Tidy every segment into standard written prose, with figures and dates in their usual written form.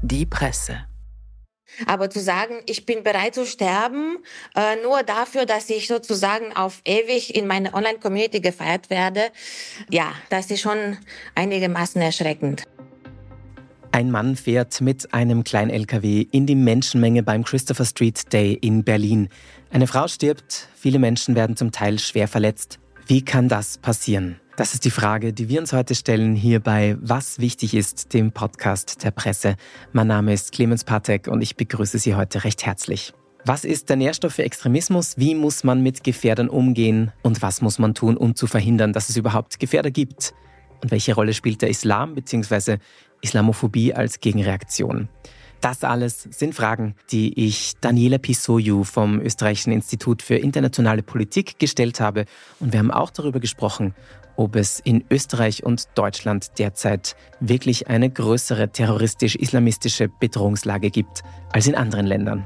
Die Presse. Aber zu sagen, ich bin bereit zu sterben, nur dafür, dass ich sozusagen auf ewig in meiner Online-Community gefeiert werde, ja, das ist schon einigermaßen erschreckend. Ein Mann fährt mit einem kleinen LKW in die Menschenmenge beim Christopher Street Day in Berlin. Eine Frau stirbt, viele Menschen werden zum Teil schwer verletzt. Wie kann das passieren? Das ist die Frage, die wir uns heute stellen hier bei Was wichtig ist, dem Podcast der Presse. Mein Name ist Clemens Patek und ich begrüße Sie heute recht herzlich. Was ist der Nährstoff für Extremismus? Wie muss man mit Gefährdern umgehen? Und was muss man tun, um zu verhindern, dass es überhaupt Gefährder gibt? Und welche Rolle spielt der Islam bzw. Islamophobie als Gegenreaktion? Das alles sind Fragen, die ich Daniela Pisoiu vom Österreichischen Institut für internationale Politik gestellt habe. Und wir haben auch darüber gesprochen, ob es in Österreich und Deutschland derzeit wirklich eine größere terroristisch-islamistische Bedrohungslage gibt als in anderen Ländern.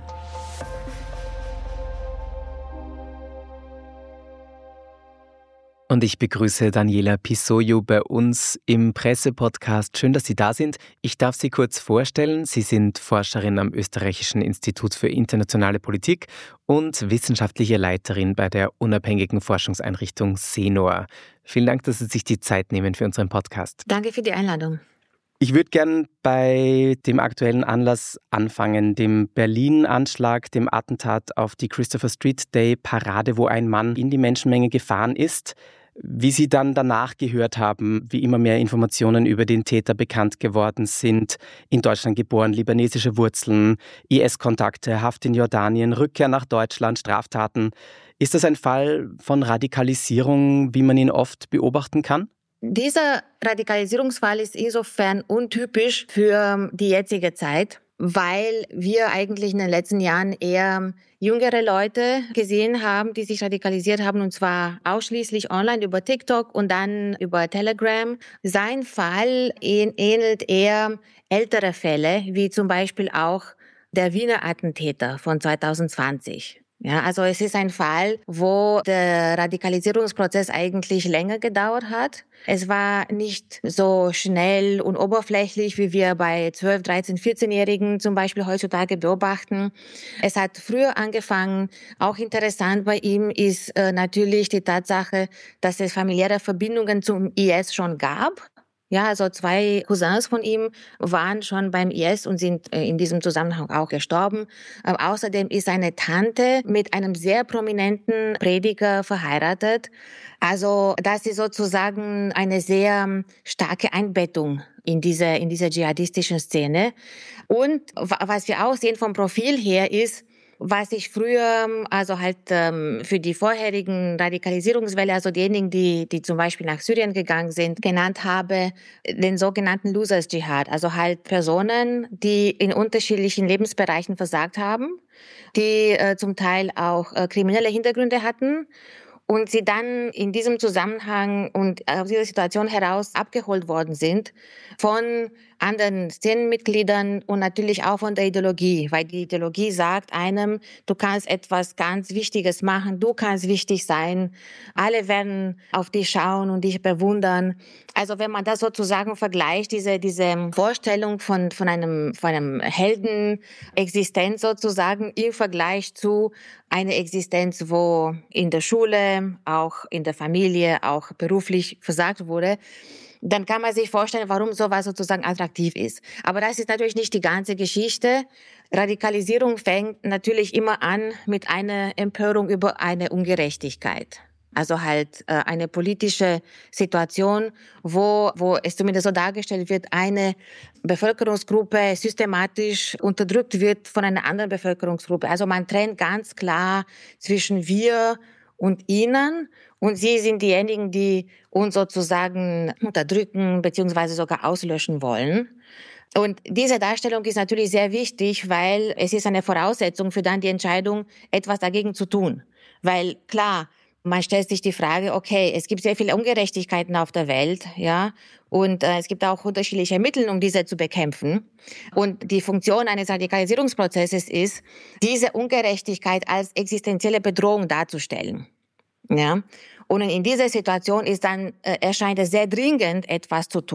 Und ich begrüße Daniela Pisoiu bei uns im Pressepodcast. Schön, dass Sie da sind. Ich darf Sie kurz vorstellen. Sie sind Forscherin am Österreichischen Institut für internationale Politik und wissenschaftliche Leiterin bei der unabhängigen Forschungseinrichtung SENOR. Vielen Dank, dass Sie sich die Zeit nehmen für unseren Podcast. Danke für die Einladung. Ich würde gern bei dem aktuellen Anlass anfangen, dem Berlin-Anschlag, dem Attentat auf die Christopher Street Day Parade, wo ein Mann in die Menschenmenge gefahren ist. Wie Sie dann danach gehört haben, wie immer mehr Informationen über den Täter bekannt geworden sind, in Deutschland geboren, libanesische Wurzeln, IS-Kontakte, Haft in Jordanien, Rückkehr nach Deutschland, Straftaten. Ist das ein Fall von Radikalisierung, wie man ihn oft beobachten kann? Dieser Radikalisierungsfall ist insofern untypisch für die jetzige Zeit, weil wir eigentlich in den letzten Jahren eher jüngere Leute gesehen haben, die sich radikalisiert haben, und zwar ausschließlich online über TikTok und dann über Telegram. Sein Fall ähnelt eher ältere Fälle, wie zum Beispiel auch der Wiener Attentäter von 2020. Ja, also es ist ein Fall, wo der Radikalisierungsprozess eigentlich länger gedauert hat. Es war nicht so schnell und oberflächlich, wie wir bei 12-, 13-, 14-Jährigen zum Beispiel heutzutage beobachten. Es hat früher angefangen. Auch interessant bei ihm ist natürlich die Tatsache, dass es familiäre Verbindungen zum IS schon gab. Ja, also 2 Cousins von ihm waren schon beim IS und sind in diesem Zusammenhang auch gestorben. Außerdem ist seine Tante mit einem sehr prominenten Prediger verheiratet. Also das ist sozusagen eine sehr starke Einbettung in diese dschihadistischen Szene. Und was wir auch sehen vom Profil her ist, was ich früher, also halt für die vorherigen Radikalisierungswelle, also diejenigen, die zum Beispiel nach Syrien gegangen sind, genannt habe, den sogenannten Losers Dschihad. Also halt Personen, die in unterschiedlichen Lebensbereichen versagt haben, die zum Teil auch kriminelle Hintergründe hatten und sie dann in diesem Zusammenhang und aus dieser Situation heraus abgeholt worden sind von anderen Szenenmitgliedern und natürlich auch von der Ideologie, weil die Ideologie sagt einem, du kannst etwas ganz Wichtiges machen, du kannst wichtig sein, alle werden auf dich schauen und dich bewundern. Also wenn man das sozusagen vergleicht, diese Vorstellung von einem Heldenexistenz sozusagen im Vergleich zu einer Existenz, wo in der Schule, auch in der Familie, auch beruflich versagt wurde, dann kann man sich vorstellen, warum sowas sozusagen attraktiv ist. Aber das ist natürlich nicht die ganze Geschichte. Radikalisierung fängt natürlich immer an mit einer Empörung über eine Ungerechtigkeit. Also halt eine politische Situation, wo es zumindest so dargestellt wird, eine Bevölkerungsgruppe systematisch unterdrückt wird von einer anderen Bevölkerungsgruppe. Also man trennt ganz klar zwischen wir und ihnen. Und sie sind diejenigen, die uns sozusagen unterdrücken bzw. sogar auslöschen wollen. Und diese Darstellung ist natürlich sehr wichtig, weil es ist eine Voraussetzung für dann die Entscheidung, etwas dagegen zu tun. Weil klar, man stellt sich die Frage, okay, es gibt sehr viele Ungerechtigkeiten auf der Welt, ja, und es gibt auch unterschiedliche Mittel, um diese zu bekämpfen. Und die Funktion eines Radikalisierungsprozesses ist, diese Ungerechtigkeit als existenzielle Bedrohung darzustellen, ja. Und in dieser Situation erscheint es sehr dringend, etwas zu tun.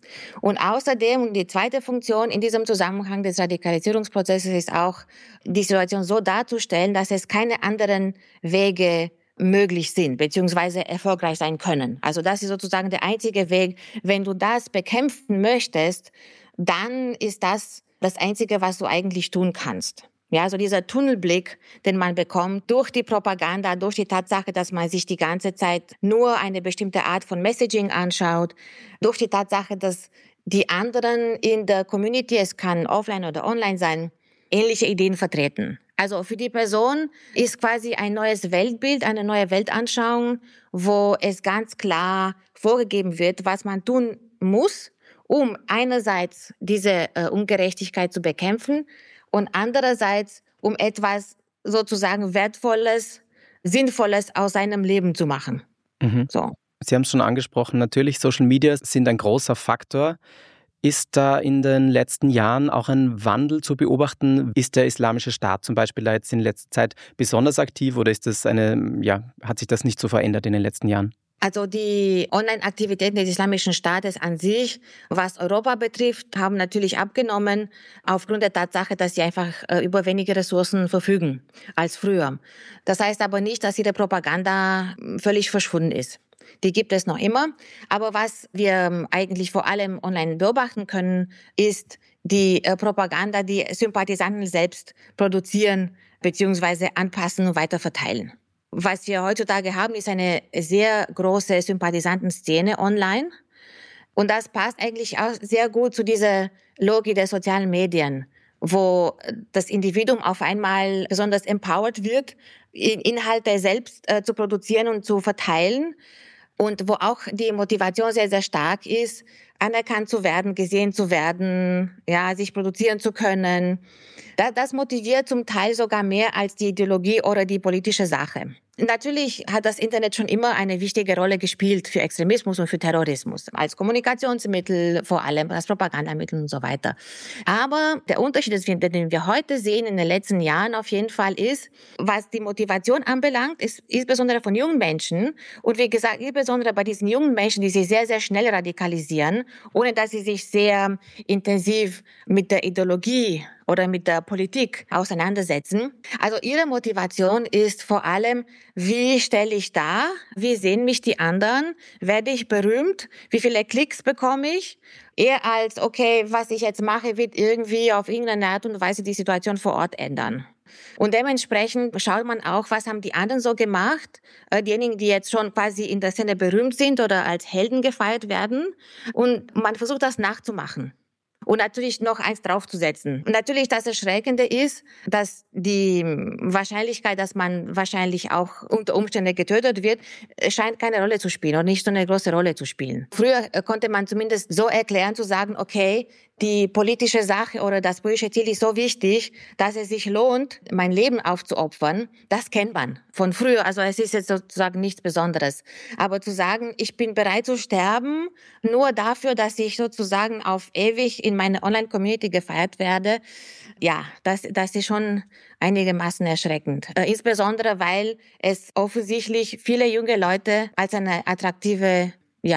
Und außerdem, die zweite Funktion in diesem Zusammenhang des Radikalisierungsprozesses ist auch, die Situation so darzustellen, dass es keine anderen Wege möglich sind, beziehungsweise erfolgreich sein können. Also das ist sozusagen der einzige Weg. Wenn du das bekämpfen möchtest, dann ist das das Einzige, was du eigentlich tun kannst. Ja, also dieser Tunnelblick, den man bekommt durch die Propaganda, durch die Tatsache, dass man sich die ganze Zeit nur eine bestimmte Art von Messaging anschaut, durch die Tatsache, dass die anderen in der Community, es kann offline oder online sein, ähnliche Ideen vertreten. Also für die Person ist quasi ein neues Weltbild, eine neue Weltanschauung, wo es ganz klar vorgegeben wird, was man tun muss, um einerseits diese Ungerechtigkeit zu bekämpfen, und andererseits, um etwas sozusagen Wertvolles, Sinnvolles aus seinem Leben zu machen. Mhm. So. Sie haben es schon angesprochen, natürlich Social Media sind ein großer Faktor. Ist da in den letzten Jahren auch ein Wandel zu beobachten? Ist der Islamische Staat zum Beispiel da jetzt in letzter Zeit besonders aktiv oder ist das hat sich das nicht so verändert in den letzten Jahren? Also die Online-Aktivitäten des Islamischen Staates an sich, was Europa betrifft, haben natürlich abgenommen aufgrund der Tatsache, dass sie einfach über weniger Ressourcen verfügen als früher. Das heißt aber nicht, dass ihre Propaganda völlig verschwunden ist. Die gibt es noch immer. Aber was wir eigentlich vor allem online beobachten können, ist die Propaganda, die Sympathisanten selbst produzieren bzw. anpassen und weiterverteilen. Was wir heutzutage haben, ist eine sehr große Sympathisantenszene online. Und das passt eigentlich auch sehr gut zu dieser Logik der sozialen Medien, wo das Individuum auf einmal besonders empowered wird, Inhalte selbst zu produzieren und zu verteilen. Und wo auch die Motivation sehr, sehr stark ist, anerkannt zu werden, gesehen zu werden, ja, sich produzieren zu können. Das motiviert zum Teil sogar mehr als die Ideologie oder die politische Sache. Natürlich hat das Internet schon immer eine wichtige Rolle gespielt für Extremismus und für Terrorismus, als Kommunikationsmittel, vor allem als Propagandamittel und so weiter. Aber der Unterschied, den wir heute sehen in den letzten Jahren auf jeden Fall ist, was die Motivation anbelangt, ist insbesondere von jungen Menschen und wie gesagt, insbesondere bei diesen jungen Menschen, die sich sehr, sehr schnell radikalisieren, ohne dass sie sich sehr intensiv mit der Ideologie oder mit der Politik auseinandersetzen. Also ihre Motivation ist vor allem, wie stelle ich dar, wie sehen mich die anderen, werde ich berühmt, wie viele Klicks bekomme ich, eher als, okay, was ich jetzt mache, wird irgendwie auf irgendeine Art und Weise die Situation vor Ort ändern. Und dementsprechend schaut man auch, was haben die anderen so gemacht, diejenigen, die jetzt schon quasi in der Szene berühmt sind oder als Helden gefeiert werden, und man versucht das nachzumachen. Und natürlich noch eins draufzusetzen. Und natürlich das Erschreckende ist, dass die Wahrscheinlichkeit, dass man wahrscheinlich auch unter Umständen getötet wird, scheint keine Rolle zu spielen oder nicht so eine große Rolle zu spielen. Früher konnte man zumindest so erklären, zu sagen, okay, die politische Sache oder das politische Ziel ist so wichtig, dass es sich lohnt, mein Leben aufzuopfern. Das kennt man von früher. Also es ist jetzt sozusagen nichts Besonderes. Aber zu sagen, ich bin bereit zu sterben, nur dafür, dass ich sozusagen auf ewig in meine Online-Community gefeiert werde, ja, das ist schon einigermaßen erschreckend. Insbesondere, weil es offensichtlich viele junge Leute als eine attraktive,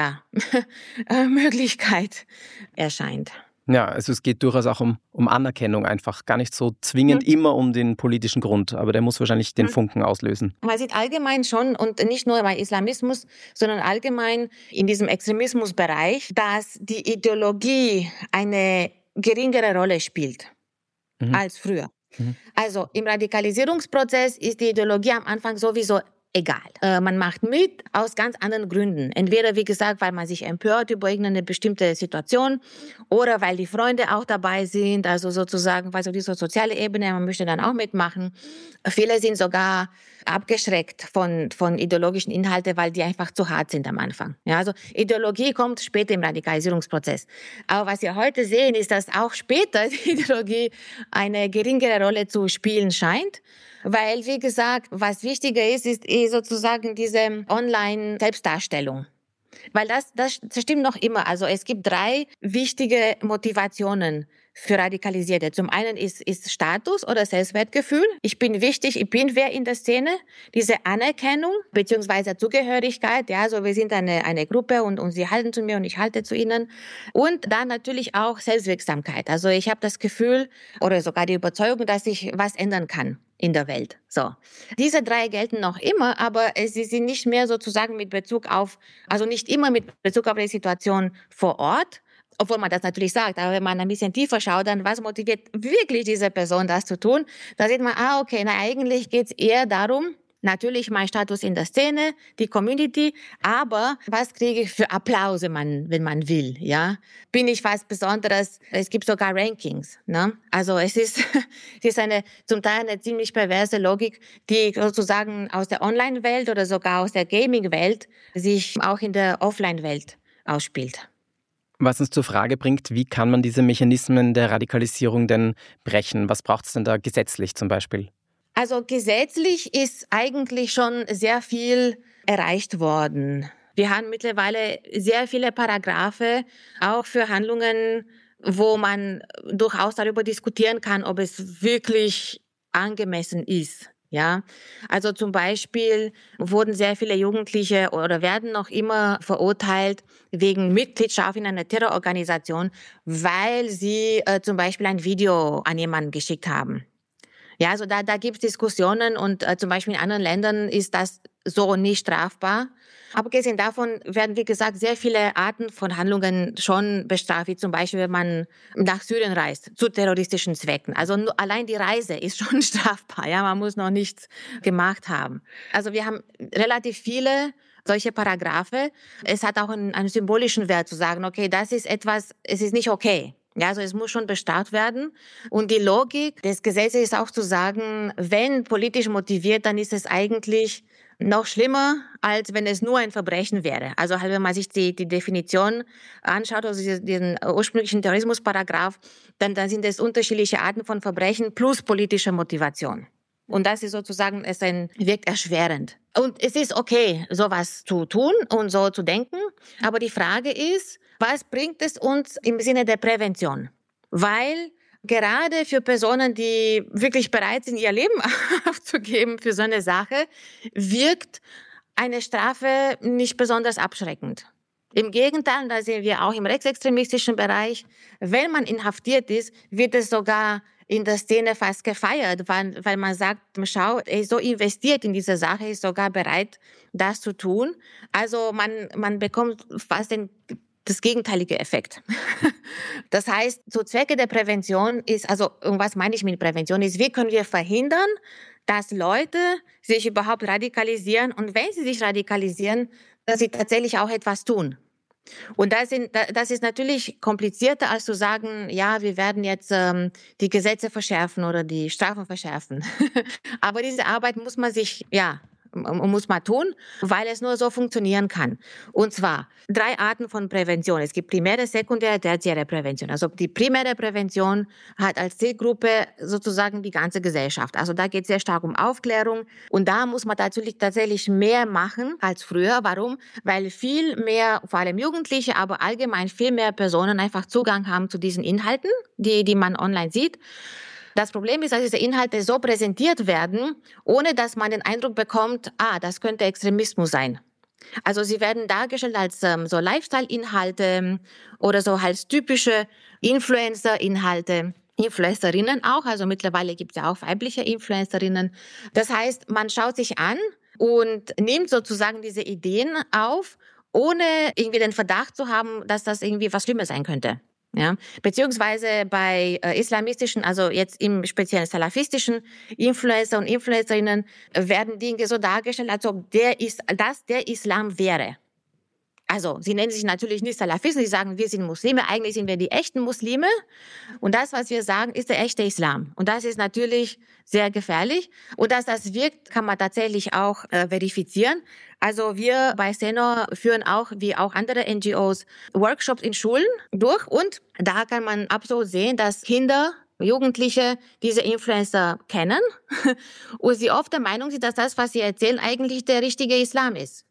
Möglichkeit erscheint. Ja, also es geht durchaus auch um Anerkennung einfach, gar nicht so zwingend immer um den politischen Grund, aber der muss wahrscheinlich den Funken auslösen. Man sieht allgemein schon, und nicht nur bei Islamismus, sondern allgemein in diesem Extremismusbereich, dass die Ideologie eine geringere Rolle spielt als früher. Also im Radikalisierungsprozess ist die Ideologie am Anfang sowieso egal. Man macht mit aus ganz anderen Gründen. Entweder, wie gesagt, weil man sich empört über irgendeine bestimmte Situation oder weil die Freunde auch dabei sind, also sozusagen, weil so diese soziale Ebene, man möchte dann auch mitmachen. Viele sind sogar abgeschreckt von ideologischen Inhalten, weil die einfach zu hart sind am Anfang. Ja, also Ideologie kommt später im Radikalisierungsprozess. Aber was wir heute sehen, ist, dass auch später die Ideologie eine geringere Rolle zu spielen scheint. Weil, wie gesagt, was wichtiger ist sozusagen diese Online-Selbstdarstellung. Weil das stimmt noch immer. Also es gibt 3 wichtige Motivationen für Radikalisierte. Zum einen ist Status oder Selbstwertgefühl. Ich bin wichtig, ich bin wer in der Szene. Diese Anerkennung beziehungsweise Zugehörigkeit. Ja, so wir sind eine Gruppe und sie halten zu mir und ich halte zu ihnen. Und dann natürlich auch Selbstwirksamkeit. Also ich habe das Gefühl oder sogar die Überzeugung, dass ich was ändern kann in der Welt. So. Diese 3 gelten noch immer, aber sie sind nicht mehr sozusagen mit Bezug auf, also nicht immer mit Bezug auf die Situation vor Ort, obwohl man das natürlich sagt, aber wenn man ein bisschen tiefer schaut, dann was motiviert wirklich diese Person, das zu tun? Da sieht man, okay, eigentlich geht's eher darum, natürlich mein Status in der Szene, die Community, aber was kriege ich für Applaus, wenn man will, ja? Bin ich was Besonderes? Es gibt sogar Rankings, ne? Also es ist zum Teil eine ziemlich perverse Logik, die sozusagen aus der Online-Welt oder sogar aus der Gaming-Welt sich auch in der Offline-Welt ausspielt. Was uns zur Frage bringt, wie kann man diese Mechanismen der Radikalisierung denn brechen? Was braucht es denn da gesetzlich zum Beispiel? Also gesetzlich ist eigentlich schon sehr viel erreicht worden. Wir haben mittlerweile sehr viele Paragraphe, auch für Handlungen, wo man durchaus darüber diskutieren kann, ob es wirklich angemessen ist. Ja, also zum Beispiel wurden sehr viele Jugendliche oder werden noch immer verurteilt wegen Mitgliedschaft in einer Terrororganisation, weil sie zum Beispiel ein Video an jemanden geschickt haben. Ja, also da gibt's Diskussionen und zum Beispiel in anderen Ländern ist das so nicht strafbar. Abgesehen davon werden, wie gesagt, sehr viele Arten von Handlungen schon bestraft, wie zum Beispiel, wenn man nach Syrien reist, zu terroristischen Zwecken. Also allein die Reise ist schon strafbar, ja, man muss noch nichts gemacht haben. Also wir haben relativ viele solche Paragraphe. Es hat auch einen symbolischen Wert zu sagen, okay, das ist etwas, es ist nicht okay. Ja, also es muss schon bestraft werden. Und die Logik des Gesetzes ist auch zu sagen, wenn politisch motiviert, dann ist es eigentlich noch schlimmer, als wenn es nur ein Verbrechen wäre. Also halt, wenn man sich die Definition anschaut, also den ursprünglichen Terrorismusparagraph, dann sind es unterschiedliche Arten von Verbrechen plus politische Motivation. Und das ist sozusagen, wirkt erschwerend. Und es ist okay, sowas zu tun und so zu denken. Aber die Frage ist, was bringt es uns im Sinne der Prävention? Weil gerade für Personen, die wirklich bereit sind, ihr Leben aufzugeben für so eine Sache, wirkt eine Strafe nicht besonders abschreckend. Im Gegenteil, da sehen wir auch im rechtsextremistischen Bereich, wenn man inhaftiert ist, wird es sogar in der Szene fast gefeiert, weil man sagt, schau, er ist so investiert in diese Sache, ist sogar bereit, das zu tun. Also man bekommt fast das gegenteilige Effekt. Das heißt, zu Zwecke der Prävention ist, also, und was meine ich mit Prävention, ist, wie können wir verhindern, dass Leute sich überhaupt radikalisieren und wenn sie sich radikalisieren, dass sie tatsächlich auch etwas tun. Und das ist natürlich komplizierter, als zu sagen, ja, wir werden jetzt die Gesetze verschärfen oder die Strafen verschärfen. Aber diese Arbeit muss man tun, weil es nur so funktionieren kann. Und zwar 3 Arten von Prävention. Es gibt primäre, sekundäre, tertiäre Prävention. Also die primäre Prävention hat als Zielgruppe sozusagen die ganze Gesellschaft. Also da geht es sehr stark um Aufklärung. Und da muss man natürlich tatsächlich mehr machen als früher. Warum? Weil viel mehr, vor allem Jugendliche, aber allgemein viel mehr Personen einfach Zugang haben zu diesen Inhalten, die man online sieht. Das Problem ist, dass diese Inhalte so präsentiert werden, ohne dass man den Eindruck bekommt, das könnte Extremismus sein. Also sie werden dargestellt als so Lifestyle-Inhalte oder so als typische Influencer-Inhalte. Influencerinnen auch, also mittlerweile gibt es ja auch weibliche Influencerinnen. Das heißt, man schaut sich an und nimmt sozusagen diese Ideen auf, ohne irgendwie den Verdacht zu haben, dass das irgendwie was Schlimmes sein könnte. Ja, beziehungsweise bei islamistischen, also jetzt im speziellen salafistischen Influencer und Influencerinnen werden Dinge so dargestellt, als ob der Islam wäre. Also, sie nennen sich natürlich nicht Salafisten, sie sagen, wir sind Muslime, eigentlich sind wir die echten Muslime. Und das, was wir sagen, ist der echte Islam. Und das ist natürlich sehr gefährlich. Und dass das wirkt, kann man tatsächlich auch verifizieren. Also wir bei Senor führen auch, wie auch andere NGOs, Workshops in Schulen durch. Und da kann man absolut sehen, dass Kinder, Jugendliche diese Influencer kennen und sie oft der Meinung sind, dass das, was sie erzählen, eigentlich der richtige Islam ist.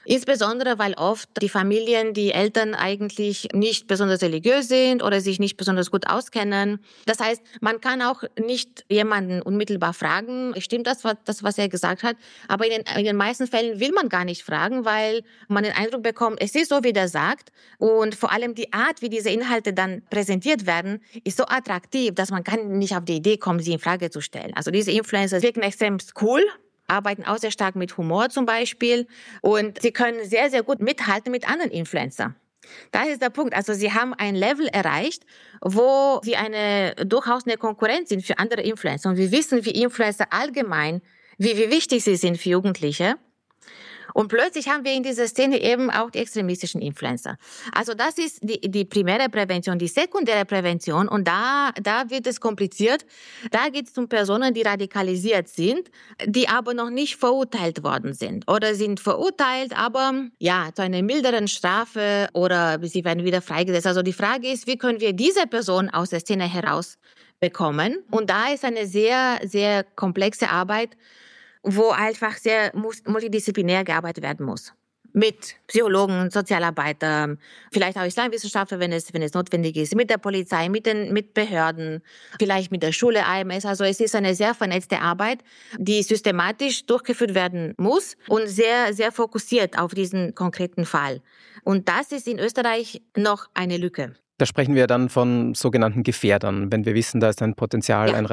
Insbesondere, weil oft die Familien, die Eltern eigentlich nicht besonders religiös sind oder sich nicht besonders gut auskennen. Das heißt, man kann auch nicht jemanden unmittelbar fragen, stimmt das, was er gesagt hat? Aber in den meisten Fällen will man gar nicht fragen, weil man den Eindruck bekommt, es ist so, wie der sagt. Und vor allem die Art, wie diese Inhalte dann präsentiert werden, ist so attraktiv, dass man kann nicht auf die Idee kommen, sie in Frage zu stellen. Also diese Influencer wirken extrem cool, arbeiten auch sehr stark mit Humor zum Beispiel und sie können sehr, sehr gut mithalten mit anderen Influencern. Das ist der Punkt. Also sie haben ein Level erreicht, wo sie durchaus eine Konkurrenz sind für andere Influencer. Und wir wissen, wie Influencer allgemein, wie wichtig sie sind für Jugendliche. Und plötzlich haben wir in dieser Szene eben auch die extremistischen Influencer. Also das ist die primäre Prävention, die sekundäre Prävention. Und da wird es kompliziert. Da geht es um Personen, die radikalisiert sind, die aber noch nicht verurteilt worden sind. Oder sind verurteilt, aber ja, zu einer milderen Strafe oder sie werden wieder freigesetzt. Also die Frage ist, wie können wir diese Person aus der Szene herausbekommen? Und da ist eine sehr, sehr komplexe Arbeit, wo einfach sehr multidisziplinär gearbeitet werden muss. Mit Psychologen, Sozialarbeitern, vielleicht auch Islamwissenschaftler, wenn es notwendig ist, mit der Polizei, mit Behörden, vielleicht mit der Schule, AMS. Also es ist eine sehr vernetzte Arbeit, die systematisch durchgeführt werden muss und sehr, sehr fokussiert auf diesen konkreten Fall. Und das ist in Österreich noch eine Lücke. Da sprechen wir dann von sogenannten Gefährdern, wenn wir wissen, da ist ein Potenzial, ja.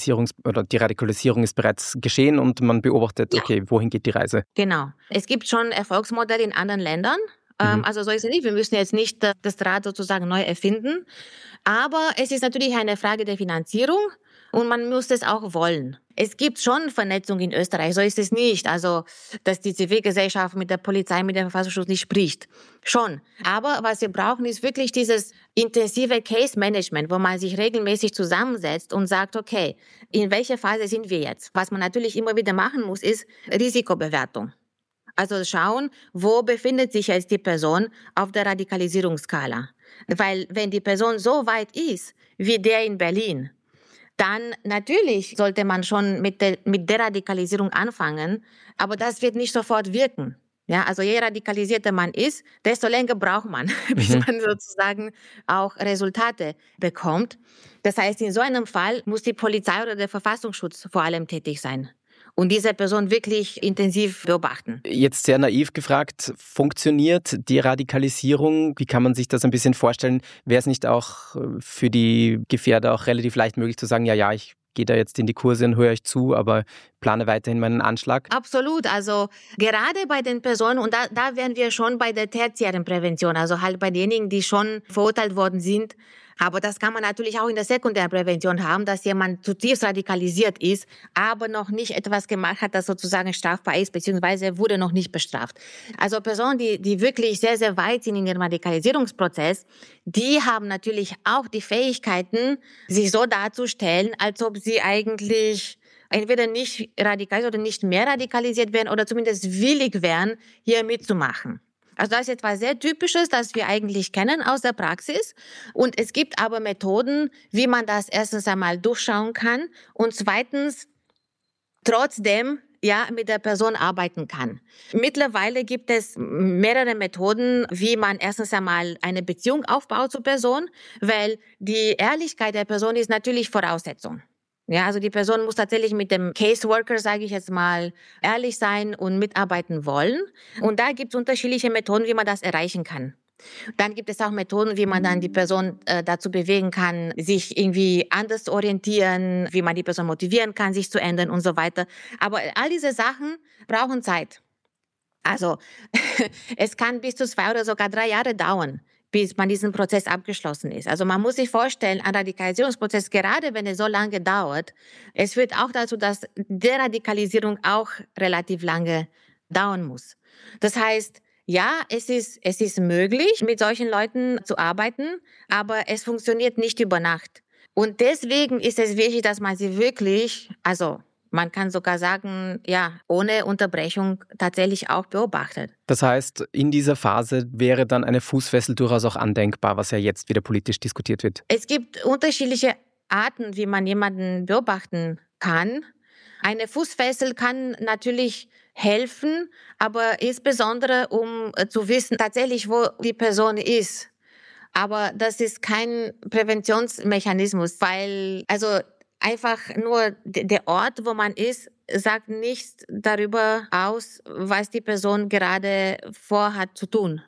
Die Radikalisierung ist bereits geschehen und man beobachtet, ja. Okay, wohin geht die Reise? Genau. Es gibt schon Erfolgsmodelle in anderen Ländern. Also so ist es nicht. Wir müssen jetzt nicht das Rad sozusagen neu erfinden. Aber es ist natürlich eine Frage der Finanzierung und man muss es auch wollen. Es gibt schon Vernetzung in Österreich, so ist es nicht. Also, dass die Zivilgesellschaft mit der Polizei, mit dem Verfassungsschutz nicht spricht. Schon. Aber was wir brauchen, ist wirklich dieses intensive Case-Management, wo man sich regelmäßig zusammensetzt und sagt, okay, in welcher Phase sind wir jetzt? Was man natürlich immer wieder machen muss, ist Risikobewertung. Also schauen, wo befindet sich jetzt die Person auf der Radikalisierungsskala. Weil wenn die Person so weit ist, wie der in Berlin, dann natürlich sollte man schon mit Deradikalisierung anfangen, aber das wird nicht sofort wirken. Ja, also je radikalisierter man ist, desto länger braucht man, bis man sozusagen auch Resultate bekommt. Das heißt, in so einem Fall muss die Polizei oder der Verfassungsschutz vor allem tätig sein und diese Person wirklich intensiv beobachten. Jetzt sehr naiv gefragt, funktioniert die Radikalisierung? Wie kann man sich das ein bisschen vorstellen? Wäre es nicht auch für die Gefährder auch relativ leicht möglich zu sagen, ja, ich gehe da jetzt in die Kurse und höre euch zu, aber plane weiterhin meinen Anschlag? Absolut. Also gerade bei den Personen, und da wären wir schon bei der tertiären Prävention, also halt bei denjenigen, die schon verurteilt worden sind. Aber das kann man natürlich auch in der sekundären Prävention haben, dass jemand zutiefst radikalisiert ist, aber noch nicht etwas gemacht hat, das sozusagen strafbar ist, beziehungsweise wurde noch nicht bestraft. Also Personen, die wirklich sehr, sehr weit sind in ihrem Radikalisierungsprozess, die haben natürlich auch die Fähigkeiten, sich so darzustellen, als ob sie eigentlich entweder nicht radikalisiert oder nicht mehr radikalisiert werden oder zumindest willig wären, hier mitzumachen. Also das ist etwas sehr Typisches, das wir eigentlich kennen aus der Praxis. Und es gibt aber Methoden, wie man das erstens einmal durchschauen kann und zweitens trotzdem mit der Person arbeiten kann. Mittlerweile gibt es mehrere Methoden, wie man erstens einmal eine Beziehung aufbaut zur Person, weil die Ehrlichkeit der Person ist natürlich Voraussetzung. Ja, also die Person muss tatsächlich mit dem Caseworker, sage ich jetzt mal, ehrlich sein und mitarbeiten wollen. Und da gibt es unterschiedliche Methoden, wie man das erreichen kann. Dann gibt es auch Methoden, wie man dann die Person dazu bewegen kann, sich irgendwie anders zu orientieren, wie man die Person motivieren kann, sich zu ändern und so weiter. Aber all diese Sachen brauchen Zeit. Also es kann bis zu 2 oder sogar 3 Jahre dauern, bis man diesen Prozess abgeschlossen ist. Also man muss sich vorstellen, ein Radikalisierungsprozess, gerade wenn es so lange dauert, es führt auch dazu, dass Deradikalisierung auch relativ lange dauern muss. Das heißt, ja, es ist möglich, mit solchen Leuten zu arbeiten, aber es funktioniert nicht über Nacht. Und deswegen ist es wichtig, dass man sie wirklich, also man kann sogar sagen, ohne Unterbrechung tatsächlich auch beobachtet. Das heißt, in dieser Phase wäre dann eine Fußfessel durchaus auch andenkbar, was ja jetzt wieder politisch diskutiert wird. Es gibt unterschiedliche Arten, wie man jemanden beobachten kann. Eine Fußfessel kann natürlich helfen, aber insbesondere um zu wissen tatsächlich, wo die Person ist. Aber das ist kein Präventionsmechanismus, weil also einfach nur der Ort, wo man ist, sagt nichts darüber aus, was die Person gerade vorhat zu tun.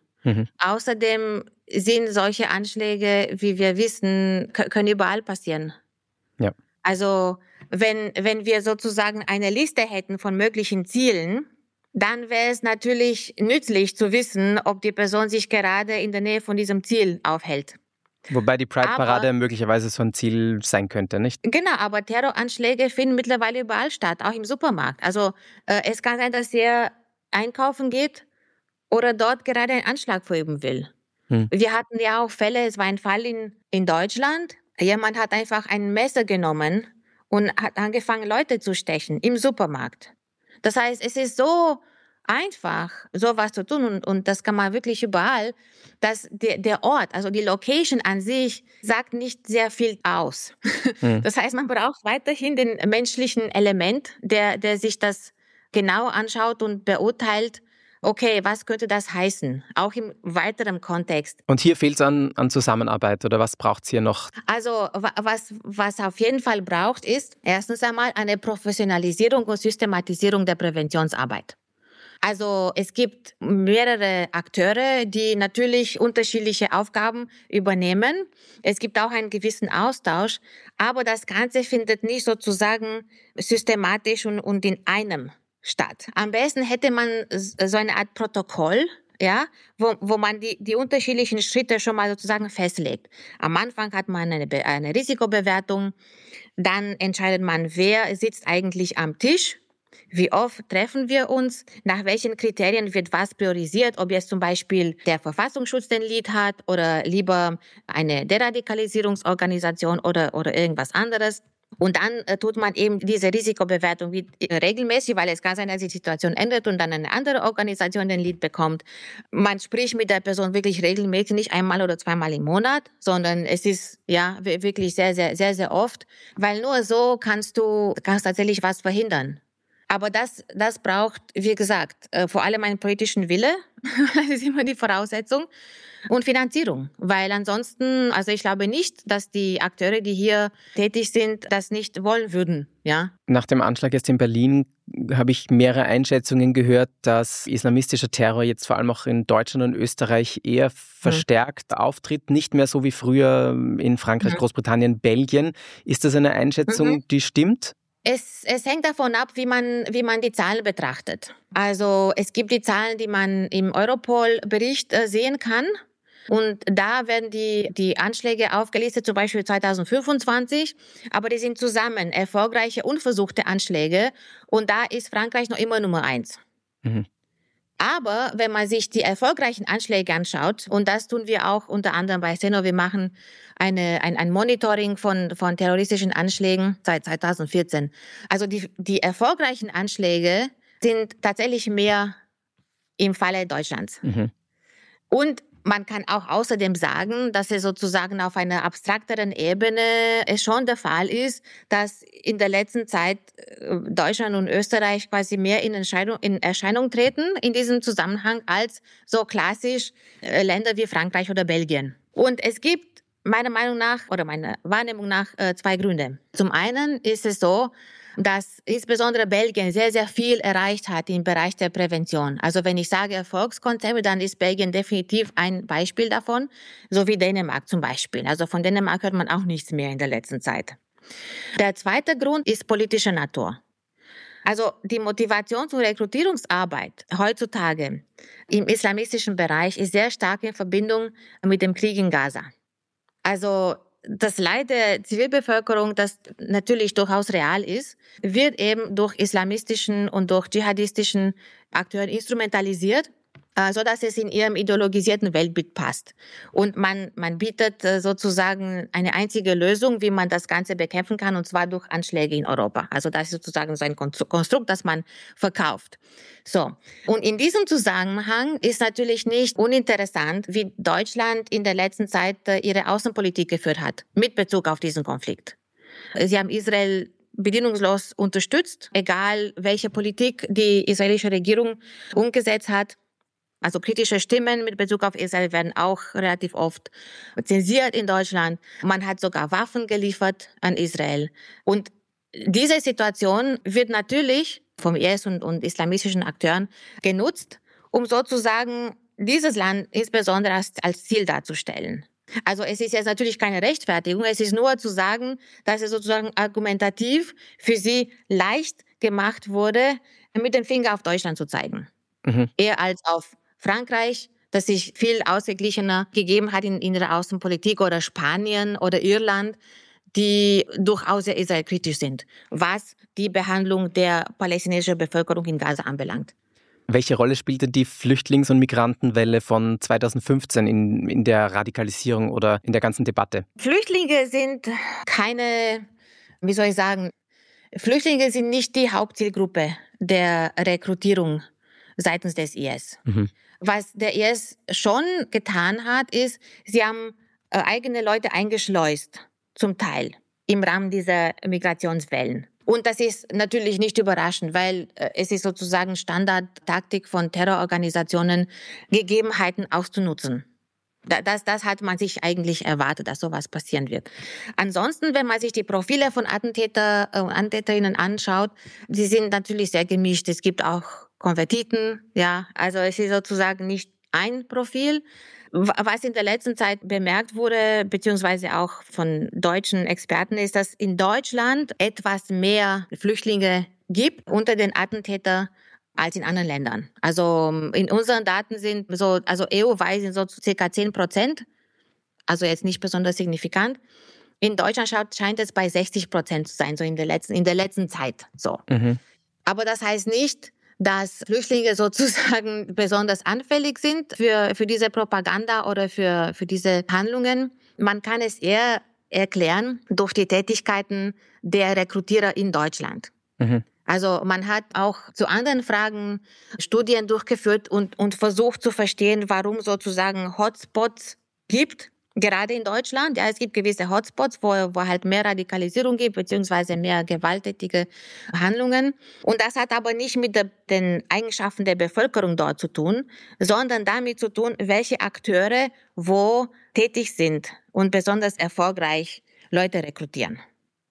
Außerdem sind solche Anschläge, wie wir wissen, können überall passieren. Ja. Also wenn wir sozusagen eine Liste hätten von möglichen Zielen, dann wäre es natürlich nützlich zu wissen, ob die Person sich gerade in der Nähe von diesem Ziel aufhält. Wobei die Pride-Parade möglicherweise so ein Ziel sein könnte, nicht? Genau, aber Terroranschläge finden mittlerweile überall statt, auch im Supermarkt. Also es kann sein, dass ihr einkaufen geht oder dort gerade einen Anschlag verüben will. Wir hatten ja auch Fälle, es war ein Fall in Deutschland. Jemand hat einfach ein Messer genommen und hat angefangen, Leute zu stechen im Supermarkt. Das heißt, es ist so einfach, sowas zu tun und das kann man wirklich überall, dass der Ort, also die Location an sich, sagt nicht sehr viel aus. Das heißt, man braucht weiterhin den menschlichen Element, der sich das genau anschaut und beurteilt, okay, was könnte das heißen? Auch im weiteren Kontext. Und hier fehlt es an Zusammenarbeit oder was braucht es hier noch? Also was auf jeden Fall braucht, ist erstens einmal eine Professionalisierung und Systematisierung der Präventionsarbeit. Also es gibt mehrere Akteure, die natürlich unterschiedliche Aufgaben übernehmen. Es gibt auch einen gewissen Austausch, aber das Ganze findet nicht sozusagen systematisch und in einem statt. Am besten hätte man so eine Art Protokoll, ja, wo man die unterschiedlichen Schritte schon mal sozusagen festlegt. Am Anfang hat man eine Risikobewertung, dann entscheidet man, wer sitzt eigentlich am Tisch. Wie oft treffen wir uns? Nach welchen Kriterien wird was priorisiert? Ob jetzt zum Beispiel der Verfassungsschutz den Lead hat oder lieber eine Deradikalisierungsorganisation oder irgendwas anderes. Und dann tut man eben diese Risikobewertung regelmäßig, weil es kann sein, dass die Situation ändert und dann eine andere Organisation den Lead bekommt. Man spricht mit der Person wirklich regelmäßig, nicht einmal oder zweimal im Monat, sondern es ist ja wirklich sehr, sehr, sehr, sehr oft, weil nur so kannst du tatsächlich was verhindern. Aber das braucht, wie gesagt, vor allem einen politischen Wille, das ist immer die Voraussetzung, und Finanzierung. Weil ansonsten, also ich glaube nicht, dass die Akteure, die hier tätig sind, das nicht wollen würden, ja. Nach dem Anschlag jetzt in Berlin habe ich mehrere Einschätzungen gehört, dass islamistischer Terror jetzt vor allem auch in Deutschland und Österreich eher verstärkt auftritt, nicht mehr so wie früher in Frankreich, Großbritannien, Belgien. Ist das eine Einschätzung, die stimmt? Es hängt davon ab, wie man die Zahlen betrachtet. Also es gibt die Zahlen, die man im Europol-Bericht sehen kann. Und da werden die Anschläge aufgelistet, zum Beispiel 2025. Aber die sind zusammen erfolgreiche und versuchte Anschläge. Und da ist Frankreich noch immer Nummer 1. Aber wenn man sich die erfolgreichen Anschläge anschaut, und das tun wir auch unter anderem bei Seno, wir machen ein Monitoring von terroristischen Anschlägen seit 2014. Also die erfolgreichen Anschläge sind tatsächlich mehr im Falle Deutschlands. Und man kann auch außerdem sagen, dass es sozusagen auf einer abstrakteren Ebene es schon der Fall ist, dass in der letzten Zeit Deutschland und Österreich quasi mehr in Erscheinung treten in diesem Zusammenhang als so klassisch Länder wie Frankreich oder Belgien. Und es gibt meiner Meinung nach oder meiner Wahrnehmung nach zwei Gründe. Zum einen ist es so, dass insbesondere Belgien sehr, sehr viel erreicht hat im Bereich der Prävention. Also wenn ich sage Erfolgskonzepte, dann ist Belgien definitiv ein Beispiel davon, so wie Dänemark zum Beispiel. Also von Dänemark hört man auch nichts mehr in der letzten Zeit. Der zweite Grund ist politischer Natur. Also die Motivations- und Rekrutierungsarbeit heutzutage im islamistischen Bereich ist sehr stark in Verbindung mit dem Krieg in Gaza. Also das Leid der Zivilbevölkerung, das natürlich durchaus real ist, wird eben durch islamistischen und durch dschihadistischen Akteuren instrumentalisiert, so dass es in ihrem ideologisierten Weltbild passt. Und man bietet sozusagen eine einzige Lösung, wie man das Ganze bekämpfen kann, und zwar durch Anschläge in Europa. Also das ist sozusagen so ein Konstrukt, das man verkauft. So. Und in diesem Zusammenhang ist natürlich nicht uninteressant, wie Deutschland in der letzten Zeit ihre Außenpolitik geführt hat, mit Bezug auf diesen Konflikt. Sie haben Israel bedingungslos unterstützt, egal welche Politik die israelische Regierung umgesetzt hat. Also kritische Stimmen mit Bezug auf Israel werden auch relativ oft zensiert in Deutschland. Man hat sogar Waffen geliefert an Israel. Und diese Situation wird natürlich vom IS und islamistischen Akteuren genutzt, um sozusagen dieses Land insbesondere als Ziel darzustellen. Also es ist jetzt natürlich keine Rechtfertigung, es ist nur zu sagen, dass es sozusagen argumentativ für sie leicht gemacht wurde, mit dem Finger auf Deutschland zu zeigen. Eher als auf Frankreich, das sich viel ausgeglichener gegeben hat in der Außenpolitik, oder Spanien oder Irland, die durchaus sehr israelkritisch sind, was die Behandlung der palästinensischen Bevölkerung in Gaza anbelangt. Welche Rolle spielte die Flüchtlings- und Migrantenwelle von 2015 in der Radikalisierung oder in der ganzen Debatte? Flüchtlinge sind Flüchtlinge sind nicht die Hauptzielgruppe der Rekrutierung seitens des IS. Was der IS schon getan hat, ist, sie haben eigene Leute eingeschleust, zum Teil, im Rahmen dieser Migrationswellen. Und das ist natürlich nicht überraschend, weil es ist sozusagen Standardtaktik von Terrororganisationen, Gegebenheiten auszunutzen. Das hat man sich eigentlich erwartet, dass sowas passieren wird. Ansonsten, wenn man sich die Profile von Attentäter und Attentäterinnen anschaut, die sind natürlich sehr gemischt. Es gibt auch Konvertiten, ja. Also es ist sozusagen nicht ein Profil. Was in der letzten Zeit bemerkt wurde, beziehungsweise auch von deutschen Experten, ist, dass in Deutschland etwas mehr Flüchtlinge gibt unter den Attentätern als in anderen Ländern. Also in unseren Daten sind EU-weit sind so ca. 10%, also jetzt nicht besonders signifikant. In Deutschland scheint es bei 60% zu sein, so in der letzten Zeit. So. Aber das heißt nicht, dass Flüchtlinge sozusagen besonders anfällig sind für diese Propaganda oder für diese Handlungen. Man kann es eher erklären durch die Tätigkeiten der Rekrutierer in Deutschland. Also man hat auch zu anderen Fragen Studien durchgeführt und versucht zu verstehen, warum sozusagen Hotspots gibt. Gerade in Deutschland, ja, es gibt gewisse Hotspots, wo halt mehr Radikalisierung gibt, beziehungsweise mehr gewalttätige Handlungen. Und das hat aber nicht mit den Eigenschaften der Bevölkerung dort zu tun, sondern damit zu tun, welche Akteure wo tätig sind und besonders erfolgreich Leute rekrutieren.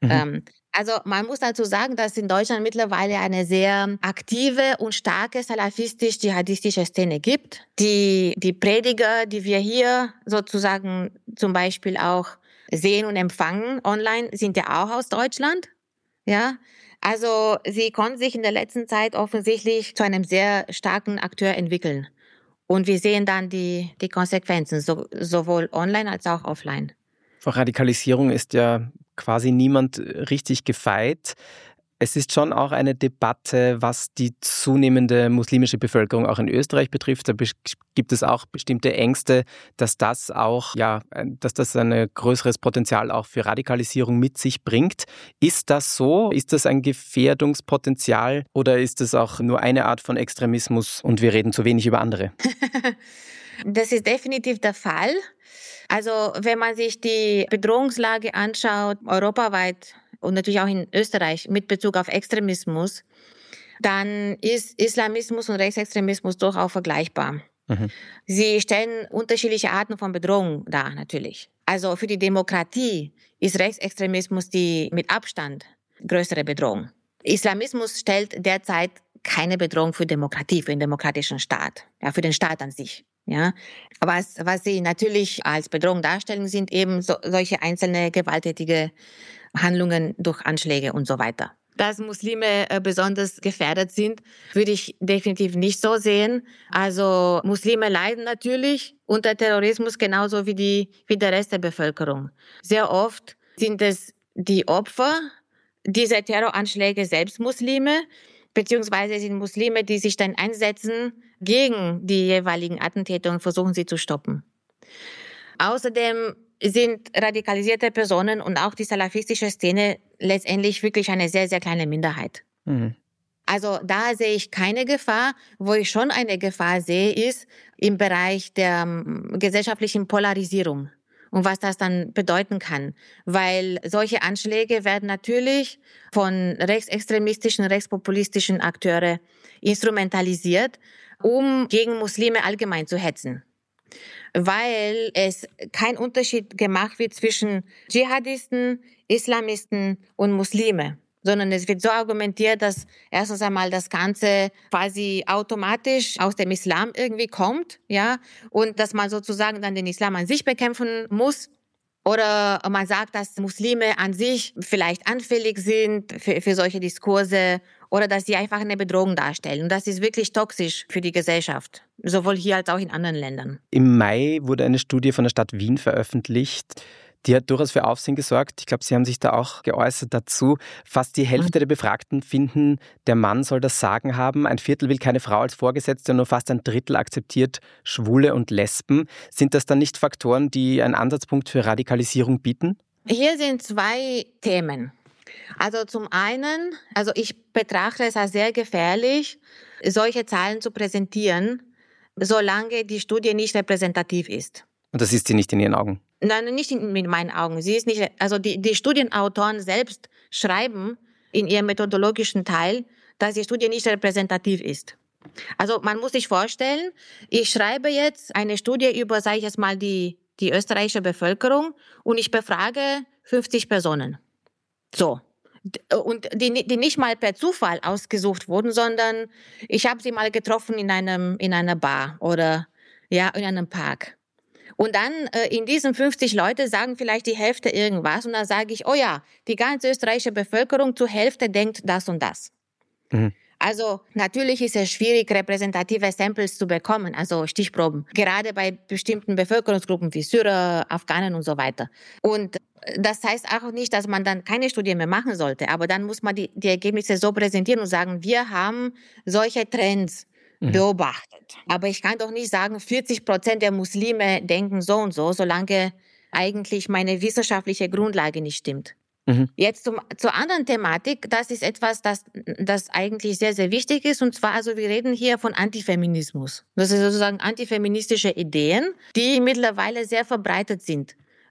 Also man muss dazu sagen, dass in Deutschland mittlerweile eine sehr aktive und starke salafistisch-dschihadistische Szene gibt. Die Prediger, die wir hier sozusagen zum Beispiel auch sehen und empfangen online, sind ja auch aus Deutschland. Ja, also sie konnten sich in der letzten Zeit offensichtlich zu einem sehr starken Akteur entwickeln. Und wir sehen dann die Konsequenzen, sowohl online als auch offline. Vor Radikalisierung ist ja quasi niemand richtig gefeit. Es ist schon auch eine Debatte, was die zunehmende muslimische Bevölkerung auch in Österreich betrifft. Da gibt es auch bestimmte Ängste, dass das ein größeres Potenzial auch für Radikalisierung mit sich bringt. Ist das so? Ist das ein Gefährdungspotenzial oder ist es auch nur eine Art von Extremismus und wir reden zu wenig über andere? Das ist definitiv der Fall. Also wenn man sich die Bedrohungslage anschaut, europaweit und natürlich auch in Österreich mit Bezug auf Extremismus, dann ist Islamismus und Rechtsextremismus durchaus vergleichbar. Sie stellen unterschiedliche Arten von Bedrohung dar, natürlich. Also für die Demokratie ist Rechtsextremismus die mit Abstand größere Bedrohung. Islamismus stellt derzeit keine Bedrohung für Demokratie, für den demokratischen Staat, ja, für den Staat an sich. Ja, was sie natürlich als Bedrohung darstellen, sind eben solche einzelne gewalttätige Handlungen durch Anschläge und so weiter. Dass Muslime besonders gefährdet sind, würde ich definitiv nicht so sehen. Also Muslime leiden natürlich unter Terrorismus genauso wie der Rest der Bevölkerung. Sehr oft sind es die Opfer dieser Terroranschläge selbst Muslime, beziehungsweise sind Muslime, die sich dann einsetzen gegen die jeweiligen Attentäter und versuchen, sie zu stoppen. Außerdem sind radikalisierte Personen und auch die salafistische Szene letztendlich wirklich eine sehr, sehr kleine Minderheit. Also da sehe ich keine Gefahr. Wo ich schon eine Gefahr sehe, ist im Bereich der gesellschaftlichen Polarisierung und was das dann bedeuten kann. Weil solche Anschläge werden natürlich von rechtsextremistischen, rechtspopulistischen Akteuren instrumentalisiert, um gegen Muslime allgemein zu hetzen. Weil es kein Unterschied gemacht wird zwischen Dschihadisten, Islamisten und Muslime, sondern es wird so argumentiert, dass erstens einmal das Ganze quasi automatisch aus dem Islam irgendwie kommt, ja, und dass man sozusagen dann den Islam an sich bekämpfen muss. Oder man sagt, dass Muslime an sich vielleicht anfällig sind für solche Diskurse oder dass sie einfach eine Bedrohung darstellen. Und das ist wirklich toxisch für die Gesellschaft, sowohl hier als auch in anderen Ländern. Im Mai wurde eine Studie von der Stadt Wien veröffentlicht. Die hat durchaus für Aufsehen gesorgt. Ich glaube, Sie haben sich da auch geäußert dazu. Fast die Hälfte der Befragten finden, der Mann soll das Sagen haben. Ein Viertel will keine Frau als Vorgesetzte und nur fast ein Drittel akzeptiert Schwule und Lesben. Sind das dann nicht Faktoren, die einen Ansatzpunkt für Radikalisierung bieten? Hier sind zwei Themen. Also zum einen, ich betrachte es als sehr gefährlich, solche Zahlen zu präsentieren, solange die Studie nicht repräsentativ ist. Und das ist sie nicht in Ihren Augen? Nein, nicht in meinen Augen. Sie ist nicht, die Studienautoren selbst schreiben in ihrem methodologischen Teil, dass die Studie nicht repräsentativ ist. Also man muss sich vorstellen, ich schreibe jetzt eine Studie über, sage ich jetzt mal, die österreichische Bevölkerung und ich befrage 50 Personen. So. Und die nicht mal per Zufall ausgesucht wurden, sondern ich habe sie mal getroffen in einer Bar oder ja in einem Park. Und dann in diesen 50 Leute sagen vielleicht die Hälfte irgendwas und dann sage ich, oh ja, die ganze österreichische Bevölkerung zur Hälfte denkt das und das. Mhm. Also natürlich ist es schwierig, repräsentative Samples zu bekommen, also Stichproben, gerade bei bestimmten Bevölkerungsgruppen wie Syrer, Afghanen und so weiter. Und das heißt auch nicht, dass man dann keine Studie mehr machen sollte, aber dann muss man die Ergebnisse so präsentieren und sagen, wir haben solche Trends beobachtet. Aber ich kann doch nicht sagen, 40% der Muslime denken so und so, solange eigentlich meine wissenschaftliche Grundlage nicht stimmt. Mhm. Jetzt zur anderen Thematik, das ist etwas, das eigentlich sehr, sehr wichtig ist. Und zwar, wir reden hier von Antifeminismus. Das sind sozusagen antifeministische Ideen, die mittlerweile sehr verbreitet sind.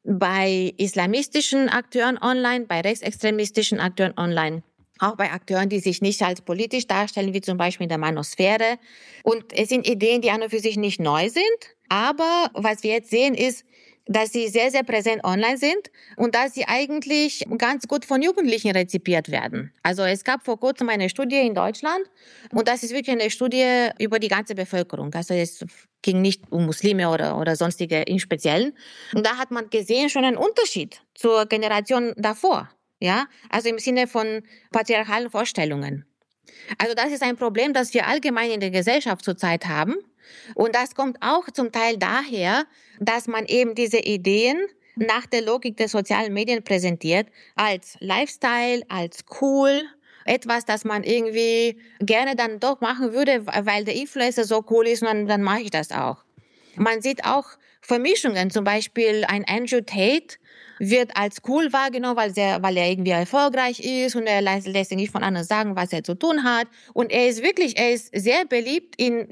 Bei islamistischen Akteuren online, bei rechtsextremistischen Akteuren online. Auch bei Akteuren, die sich nicht als politisch darstellen, wie zum Beispiel in der Manosphäre. Und es sind Ideen, die an und für sich nicht neu sind. Aber was wir jetzt sehen, ist, dass sie sehr, sehr präsent online sind und dass sie eigentlich ganz gut von Jugendlichen rezipiert werden. Also es gab vor kurzem eine Studie in Deutschland und das ist wirklich eine Studie über die ganze Bevölkerung. Also es ging nicht um Muslime oder sonstige im Speziellen. Und da hat man gesehen schon einen Unterschied zur Generation davor. Ja, also im Sinne von patriarchalen Vorstellungen. Also das ist ein Problem, das wir allgemein in der Gesellschaft zurzeit haben. Und das kommt auch zum Teil daher, dass man eben diese Ideen nach der Logik der sozialen Medien präsentiert, als Lifestyle, als cool, etwas, das man irgendwie gerne dann doch machen würde, weil der Influencer so cool ist und dann mache ich das auch. Man sieht auch Vermischungen, zum Beispiel ein Andrew Tate wird als cool wahrgenommen, weil er irgendwie erfolgreich ist und er lässt sich nicht von anderen sagen, was er zu tun hat. Und er ist sehr beliebt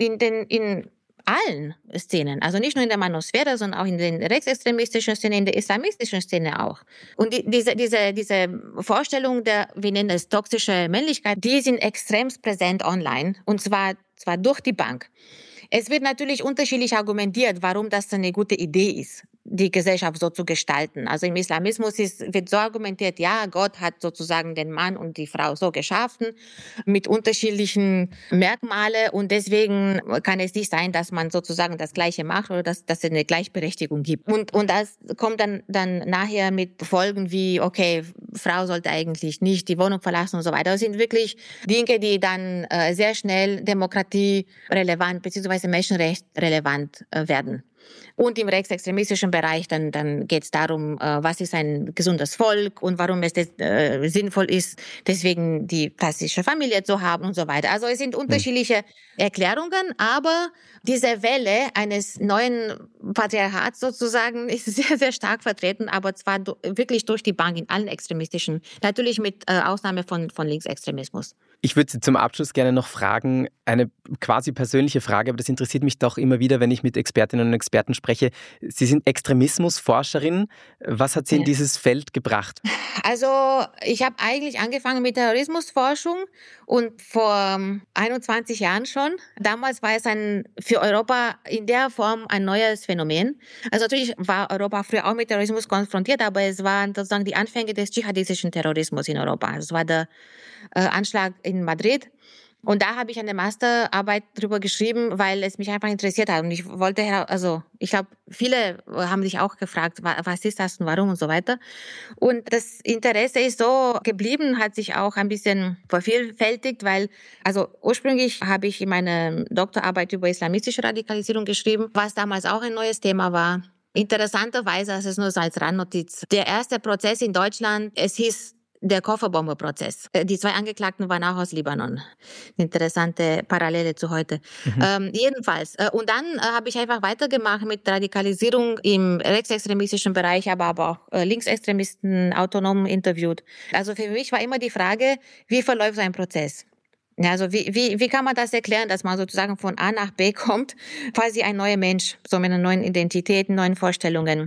in allen Szenen. Also nicht nur in der Manosphäre, sondern auch in den rechtsextremistischen Szenen, in der islamistischen Szene auch. Und diese Vorstellung wir nennen es toxische Männlichkeit, die sind extremst präsent online. Und zwar durch die Bank. Es wird natürlich unterschiedlich argumentiert, warum das eine gute Idee ist, die Gesellschaft so zu gestalten. Also im Islamismus wird so argumentiert, ja, Gott hat sozusagen den Mann und die Frau so geschaffen, mit unterschiedlichen Merkmalen und deswegen kann es nicht sein, dass man sozusagen das Gleiche macht oder dass es eine Gleichberechtigung gibt. Und das kommt dann nachher mit Folgen wie, okay, Frau sollte eigentlich nicht die Wohnung verlassen und so weiter. Das sind wirklich Dinge, die dann sehr schnell demokratierelevant bzw. menschenrechtsrelevant werden. Und im rechtsextremistischen Bereich dann geht es darum, was ist ein gesundes Volk und warum es sinnvoll ist, deswegen die klassische Familie zu haben und so weiter. Also es sind unterschiedliche Erklärungen, aber diese Welle eines neuen Patriarchats sozusagen ist sehr, sehr stark vertreten, aber zwar wirklich durch die Bank in allen extremistischen, natürlich mit Ausnahme von Linksextremismus. Ich würde Sie zum Abschluss gerne noch fragen, eine quasi persönliche Frage, aber das interessiert mich doch immer wieder, wenn ich mit Expertinnen und Experten spreche. Sie sind Extremismusforscherin. Was hat Sie in dieses Feld gebracht? Also ich habe eigentlich angefangen mit Terrorismusforschung und vor 21 Jahren schon. Damals war es für Europa in der Form ein neues Phänomen. Also natürlich war Europa früher auch mit Terrorismus konfrontiert, aber es waren sozusagen die Anfänge des dschihadistischen Terrorismus in Europa. Es war der Anschlag in Madrid. Und da habe ich eine Masterarbeit drüber geschrieben, weil es mich einfach interessiert hat. Und ich ich glaube, viele haben sich auch gefragt, was ist das und warum und so weiter. Und das Interesse ist so geblieben, hat sich auch ein bisschen vervielfältigt, weil, ursprünglich habe ich in meiner Doktorarbeit über islamistische Radikalisierung geschrieben, was damals auch ein neues Thema war. Interessanterweise, das ist nur so als Randnotiz, der erste Prozess in Deutschland, es hieß der Kofferbomber-Prozess. Die 2 Angeklagten waren auch aus Libanon. Interessante Parallele zu heute. Jedenfalls. Und dann habe ich einfach weitergemacht mit Radikalisierung im rechtsextremistischen Bereich, aber auch Linksextremisten autonom interviewt. Also für mich war immer die Frage, wie verläuft so ein Prozess? Ja, also wie kann man das erklären, dass man sozusagen von A nach B kommt, quasi ein neuer Mensch, so mit einer neuen Identität, neuen Vorstellungen.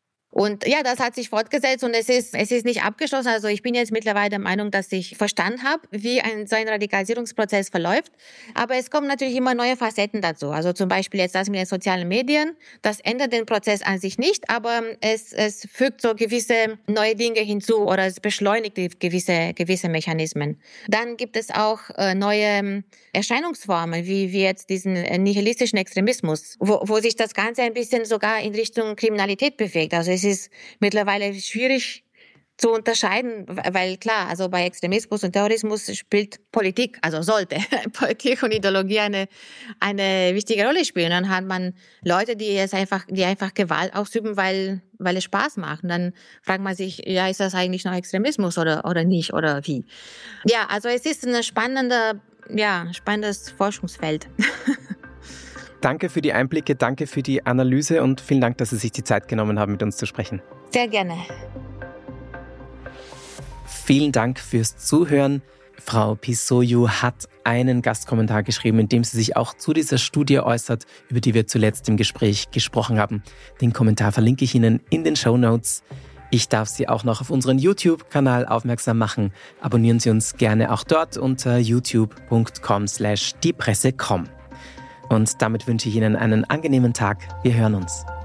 Und ja, das hat sich fortgesetzt und es ist nicht abgeschlossen. Also ich bin jetzt mittlerweile der Meinung, dass ich verstanden habe, wie so ein Radikalisierungsprozess verläuft. Aber es kommen natürlich immer neue Facetten dazu. Also zum Beispiel jetzt das mit den sozialen Medien. Das ändert den Prozess an sich nicht, aber es fügt so gewisse neue Dinge hinzu oder es beschleunigt gewisse Mechanismen. Dann gibt es auch neue Erscheinungsformen, wie jetzt diesen nihilistischen Extremismus, wo sich das Ganze ein bisschen sogar in Richtung Kriminalität bewegt. Also es ist mittlerweile schwierig zu unterscheiden, weil klar, also bei Extremismus und Terrorismus spielt Politik, also sollte Politik und Ideologie eine wichtige Rolle spielen. Dann hat man Leute, die einfach Gewalt ausüben, weil es Spaß macht. Und dann fragt man sich, ja, ist das eigentlich noch Extremismus oder nicht oder wie? Ja, also es ist ein spannendes Forschungsfeld. Danke für die Einblicke, danke für die Analyse und vielen Dank, dass Sie sich die Zeit genommen haben, mit uns zu sprechen. Sehr gerne. Vielen Dank fürs Zuhören. Frau Pisoiu hat einen Gastkommentar geschrieben, in dem sie sich auch zu dieser Studie äußert, über die wir zuletzt im Gespräch gesprochen haben. Den Kommentar verlinke ich Ihnen in den Shownotes. Ich darf Sie auch noch auf unseren YouTube-Kanal aufmerksam machen. Abonnieren Sie uns gerne auch dort unter youtube.com/diepresse.com. Und damit wünsche ich Ihnen einen angenehmen Tag. Wir hören uns.